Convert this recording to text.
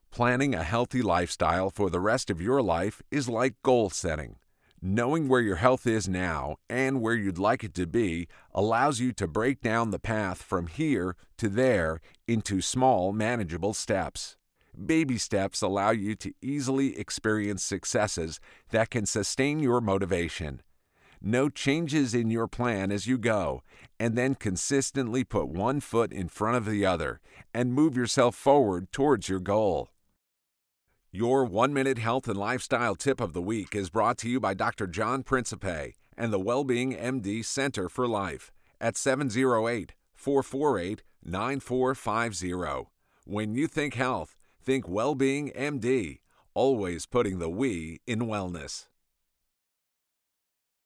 Planning a healthy lifestyle for the rest of your life is like goal setting. Knowing where your health is now and where you'd like it to be allows you to break down the path from here to there into small, manageable steps. Baby steps allow you to easily experience successes that can sustain your motivation. Note changes in your plan as you go, and then consistently put one foot in front of the other and move yourself forward towards your goal. Your 1-minute health and lifestyle tip of the week is brought to you by Dr. John Principe and the Wellbeing MD Center for Life at 708-448-9450. When you think health, think Wellbeing MD, always putting the we in wellness.